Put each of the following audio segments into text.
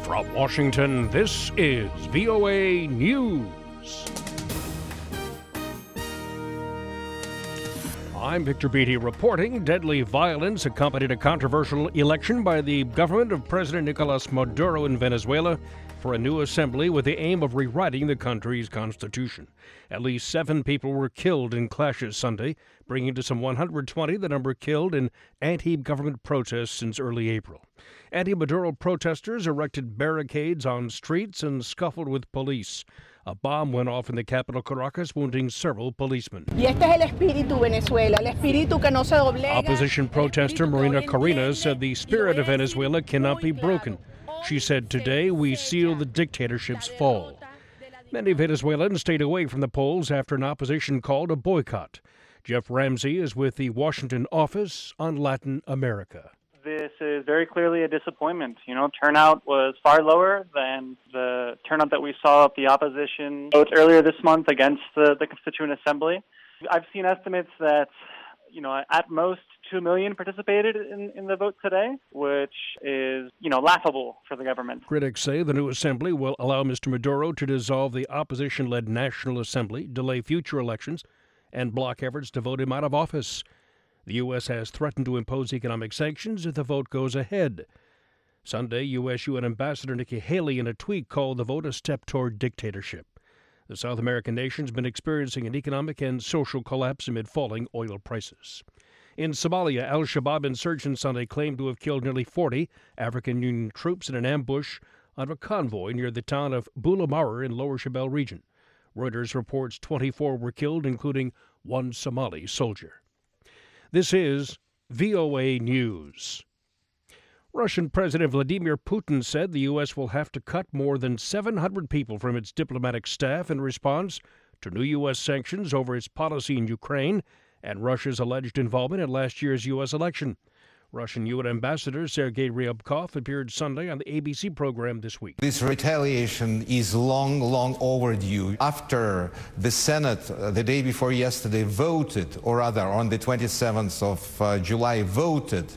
From Washington, this is VOA News. I'm Victor Beatty reporting deadly violence accompanied a controversial election by the government of President Nicolas Maduro in Venezuela for a new assembly with the aim of rewriting the country's constitution. At least 7 people were killed in clashes Sunday, bringing to some 120 the number killed in anti-government protests since early April. Anti-Maduro protesters erected barricades on streets and scuffled with police. A bomb went off in the capital, Caracas, wounding several policemen. Opposition protester Marina Corina said the spirit of Venezuela cannot be broken. She said, "Today we seal the dictatorship's fall." Many Venezuelans stayed away from the polls after an opposition called a boycott. Jeff Ramsey is with the Washington office on Latin America. This is very clearly a disappointment. Turnout was far lower than the turnout that we saw at the opposition votes earlier this month against the Constituent Assembly. I've seen estimates that, at most 2 million participated in the vote today, which is, laughable for the government. Critics say the new assembly will allow Mr. Maduro to dissolve the opposition-led National Assembly, delay future elections, and block efforts to vote him out of office. The U.S. has threatened to impose economic sanctions if the vote goes ahead. Sunday, U.S. UN Ambassador Nikki Haley in a tweet called the vote a step toward dictatorship. The South American nation's been experiencing an economic and social collapse amid falling oil prices. In Somalia, al-Shabaab insurgents Sunday claimed to have killed nearly 40 African Union troops in an ambush on a convoy near the town of Bulamara in Lower Shabelle region. Reuters reports 24 were killed, including 1 Somali soldier. This is VOA News. Russian President Vladimir Putin said the U.S. will have to cut more than 700 people from its diplomatic staff in response to new U.S. sanctions over its policy in Ukraine and Russia's alleged involvement in last year's U.S. election. Russian UN Ambassador Sergei Ryabkov appeared Sunday on the ABC program This Week. This retaliation is long overdue. After the Senate, the day before yesterday, voted, or rather on the 27th of July, voted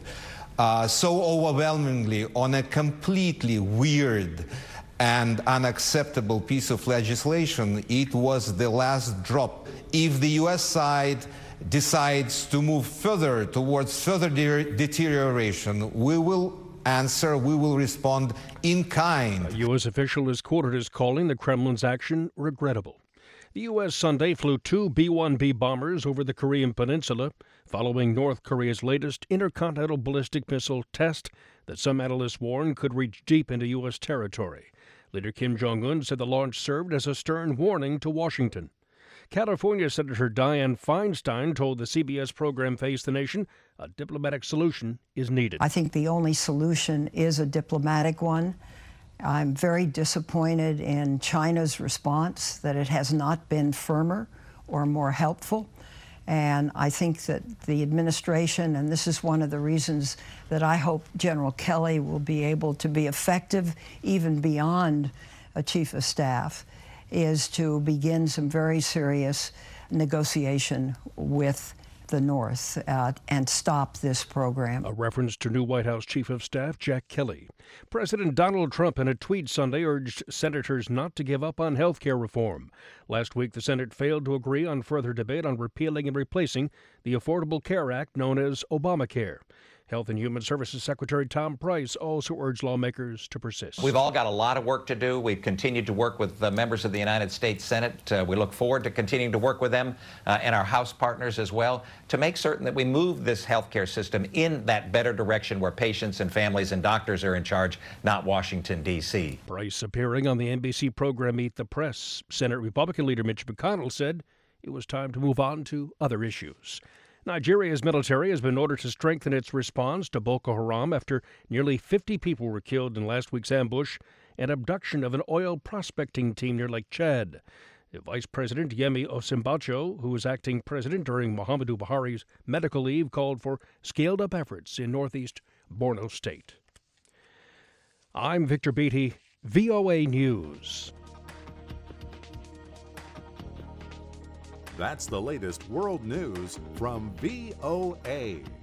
so overwhelmingly on a completely weird and unacceptable piece of legislation, it was the last drop. If the U.S. side decides to move further towards further deterioration, we will answer, we will respond in kind. A U.S. official is quoted as calling the Kremlin's action regrettable. The U.S. Sunday flew 2 B-1B bombers over the Korean peninsula following North Korea's latest intercontinental ballistic missile test that some analysts warn could reach deep into U.S. territory. Leader Kim Jong-un said the launch served as a stern warning to Washington. California Senator Dianne Feinstein told the CBS program Face the Nation a diplomatic solution is needed. I think the only solution is a diplomatic one. I'm very disappointed in China's response, that it has not been firmer or more helpful. And I think that the administration, and this is one of the reasons that I hope General Kelly will be able to be effective even beyond a chief of staff, is to begin some very serious negotiation with the North and stop this program. A reference to new White House Chief of Staff Jack Kelly. President Donald Trump in a tweet Sunday urged senators not to give up on health care reform. Last week, the Senate failed to agree on further debate on repealing and replacing the Affordable Care Act known as Obamacare. Health and Human Services Secretary Tom Price also urged lawmakers to persist. We've all got a lot of work to do. We've continued to work with the members of the United States Senate. We look forward to continuing to work with them and our House partners as well to make certain that we move this healthcare system in that better direction where patients and families and doctors are in charge, not Washington, D.C. Price appearing on the NBC program Meet the Press. Senate Republican leader Mitch McConnell said it was time to move on to other issues. Nigeria's military has been ordered to strengthen its response to Boko Haram after nearly 50 people were killed in last week's ambush and abduction of an oil prospecting team near Lake Chad. Vice President Yemi Osinbajo, who was acting president during Muhammadu Buhari's medical leave, called for scaled-up efforts in northeast Borno State. I'm Victor Beatty, VOA News. That's the latest world news from VOA.